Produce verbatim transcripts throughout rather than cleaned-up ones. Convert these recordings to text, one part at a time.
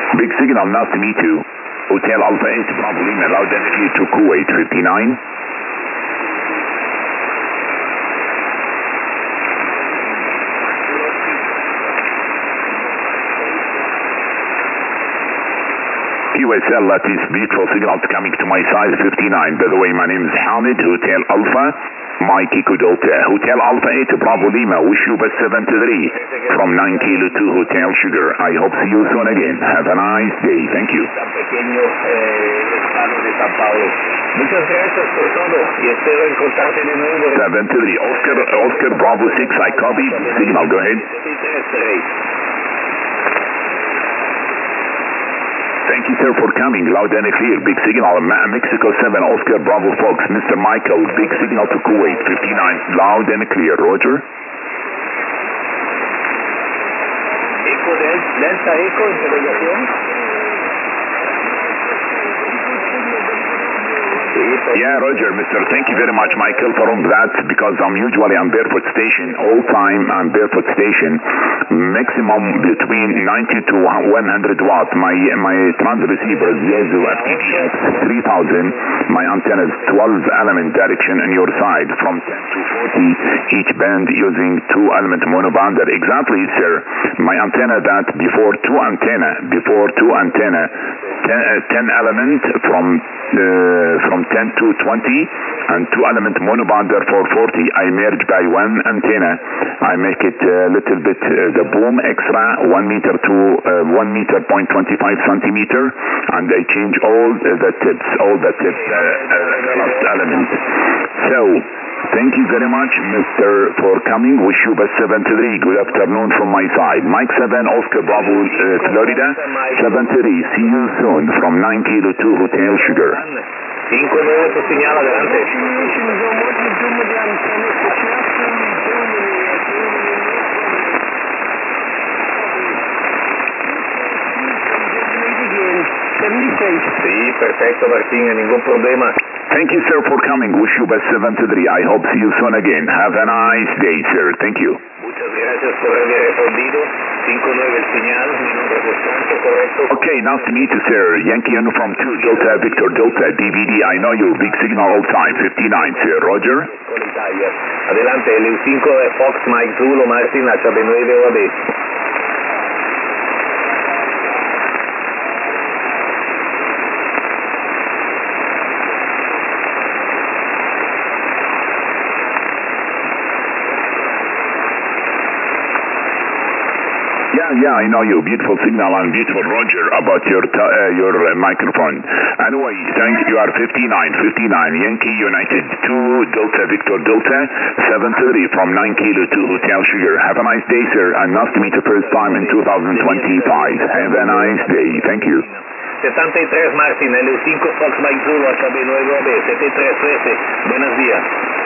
Big signal, nice to meet you. Hotel Alpha eight, Bravo Lima, loud and clear to Kuwait fifty-nine. Q S L, that is beautiful signals coming to my side, fifty-nine. By the way, my name is Hamid, Hotel Alpha, Mike Eco Delta. Hotel Alpha eight, Bravo Lima, wish you best seventy-three from nine Kilo to Hotel Sugar. I hope see you soon again. Have a nice day. Thank you. Muchas gracias por todo y espero encontrarte de nuevo. seventy-three, Oscar, Oscar Bravo six, I copy. Signal, go ahead. Thank you, sir, for coming. Loud and clear. Big signal. Mexico seven, Oscar Bravo Fox. Mister Michael, big signal to Kuwait fifty-nine. Loud and clear. Roger. Eco, Delta Eco, interrogación. Yeah, Roger, Mister Thank you very much, Michael, for all that, because I'm usually on Barefoot Station, all time on Barefoot Station, maximum between ninety to one hundred watts. My my transceiver is Yaesu F T D X three thousand. My antenna is twelve element direction on your side, from ten to forty each band using two element monobander. Exactly, sir. My antenna that before two antenna, before two antenna, ten, uh, ten element from uh, from ten to twenty, and two element monobander for forty. I merge by one antenna. I make it a little bit uh, the boom extra one meter to uh, one meter point twenty five centimeter, and I change all the tips, all the tips, uh, uh, last element. So thank you very much, Mister for coming. Wish you best seventy-three. Good afternoon from my side. Mike seven, Oscar Bravo, uh, Florida. seventy-three. See you soon from nine Kilo to Hotel Sugar. cinco nueve, tu señal, adelante. Sí, perfecto, Martín, ningún problema. Thank you, sir, for coming. Wish you best seventy-three. I hope see you soon again. Have a nice day, sir. Thank you. Muchas gracias por haber respondido. cinco nueve el señal, mi nombre es Franco, correcto. Okay, nice to meet you, sir. Yankee Uniform two, Delta Victor Delta, D V D. I know you, big signal all time, fifty-nine, sir. Roger. Con Italia. Adelante, L U cinco de Fox, Mike Zulu, Martin, H B nueve O A B. Yeah, yeah, I know you. Beautiful signal and beautiful Roger about your uh, your uh, microphone. Anyway, thank you. Are fifty-nine, fifty-nine. Yankee United two, Delta Victor Delta, seven thirty from nine Kilo to Hotel Sugar. Have a nice day, sir, and nice to meet you first time in two thousand twenty-five. Have a nice day. Thank you. setenta y tres, Martin, L U cinco, Fox, Mike Zulu, H B nueve O A B, setenta y tres trece. Buenos días.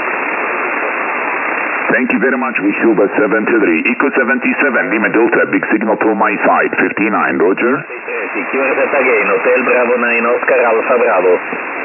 Thank you very much. Wish you best seventy-three. Eco seventy-seven, Lima Delta, big signal to my side, fifty-nine, Roger. Secure Z again, Hotel Bravo nine, Oscar Alpha Bravo.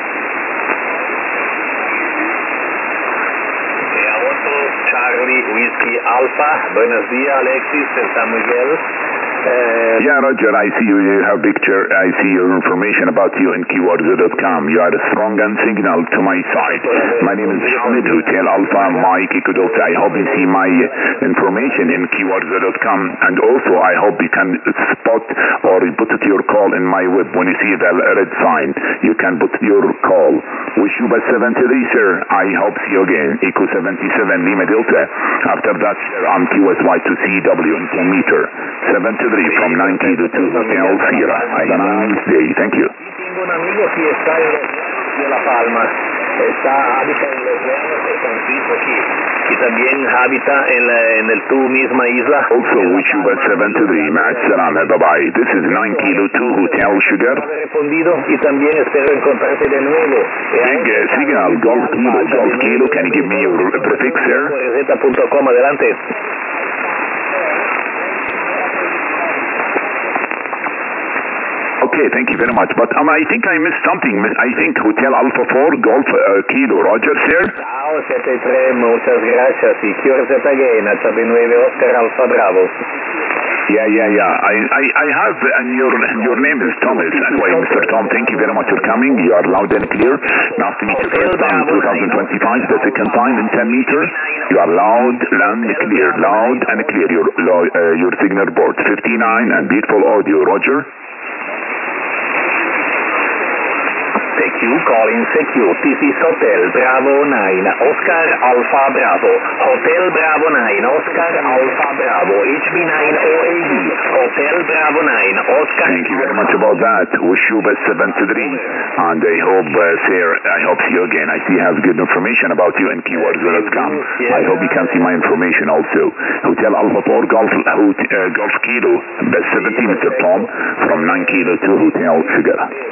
Charlie Whiskey Alpha, buenos días, Alexis, de San Miguel. Uh, yeah, Roger, I see you, you have picture, I see your information about you in keywords dot com. You are a strong and signal to my side. My name is Hamid, Hotel Alpha, Mike Eco Delta. I hope you see my information in keywords dot com, and also I hope you can spot or put it your call in my web. When you see the red sign, you can put your call. Wish you best seventy-three, sir. I hope see you again. Eco seventy-seven, Lima Delta. After that, sir, I'm Q S Y to C W in ten meter. seventy-three from nine Kilo to Hotel Sierra. Have a nice day. Thank you. Tengo un amigo que está en de La Palma, está habita en Los Llanos de San Francisco, que, que también habita en, la, en el tu misma isla. Also, wish you best seventy-three. Max Salam. Bye bye. This is nine Kilo to Hotel Sugar. Respondido y también espero encontrarte de nuevo. Big uh, signal, Golf Kilo, Golf Kilo. Can you give me your prefix, sir? receta punto com, adelante. Okay, thank you very much. But um, I think I missed something. I think Hotel Alpha four, Golf uh, Kilo. Roger, sir? Ciao, setenta y tres, muchas gracias. Y Q R Z again, H B nueve, Oscar Alpha Bravo. Yeah, yeah, yeah. I, I, I have, and your your name is Thomas. Anyway, Mister Tom, thank you very much for coming. You are loud and clear. Nice to meet you. First time in twenty twenty-five, the second time in ten meters. You are loud and clear, loud and clear. Your uh, your signal board fifty-nine and beautiful audio. Roger. Secure, calling secure. This is Hotel Bravo nine, Oscar Alpha Bravo. Hotel Bravo nine, Oscar Alpha Bravo. H B nine O A D. Hotel Bravo nine, Oscar. Thank you very much about that. Wish you best seven to three. And I hope, uh, sir, I hope see you again. I see you have good information about you and keywords dot com. I hope you can see my information also. Hotel Alpha four Golf, uh, Golf Kilo, best seventeen, Mister Tom, from nine Kilo to Hotel Sugar.